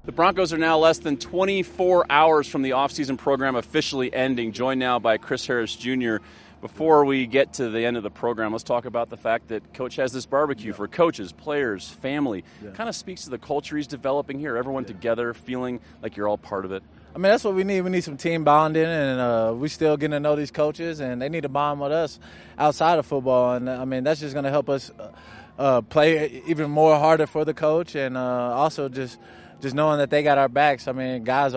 The Broncos are now less than 24 hours from the offseason program officially ending, joined now by Chris Harris Jr. Before we get to the end of the program, let's talk about the fact that Coach has this barbecue for coaches, players, family. Kind of speaks to the culture he's developing here, everyone together, feeling like you're all part of it. I mean, that's what we need. We need some team bonding, and we still getting to know these coaches, and they need to bond with us outside of football. And, I mean, that's just going to help us play even more harder for the coach, and also just knowing that they got our backs. I mean, guys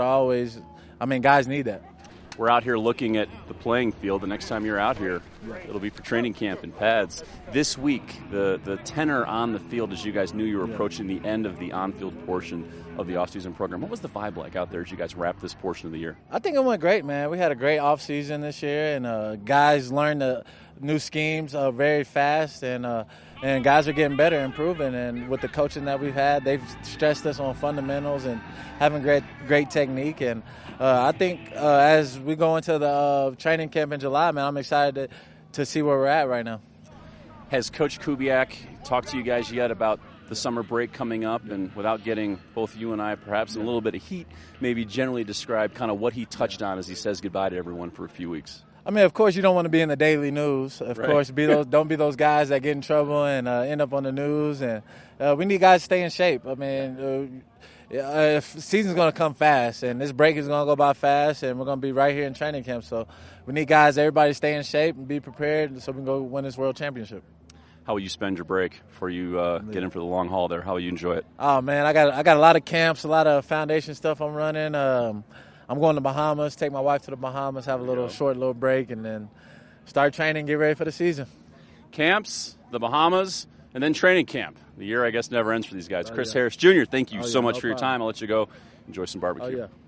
need that. We're out here looking at the playing field. The next time you're out here, it'll be for training camp and pads. This week, the tenor on the field, as you guys knew you were approaching the end of the on-field portion of the offseason program. What was the vibe like out there as you guys wrapped this portion of the year? I think it went great, man. We had a great offseason this year, and guys learned the new schemes very fast, and guys are getting better, improving. And with the coaching that we've had, they've stressed us on fundamentals and having great technique. And I think as we go into the training camp in July, man, I'm excited to see where we're at right now. Has Coach Kubiak talked to you guys yet about the summer break coming up? And without getting both you and I perhaps in a little bit of heat, maybe generally describe kind of what he touched on as he says goodbye to everyone for a few weeks? I mean, of course, you don't want to be in the daily news. Of course, don't be those guys that get in trouble and end up on the news. And we need guys to stay in shape. I mean, season's going to come fast, and this break is going to go by fast, and we're going to be right here in training camp. So we need guys, everybody, to stay in shape and be prepared so we can go win this world championship. How will you spend your break before you get in for the long haul there? How will you enjoy it? Oh, man, I got a lot of camps, a lot of foundation stuff I'm running. I'm going to Bahamas, take my wife to the Bahamas, have a short break, and then start training, get ready for the season. Camps, the Bahamas, and then training camp. The year, I guess, never ends for these guys. Chris Harris Jr., thank you so much for your time. I'll let you go enjoy some barbecue.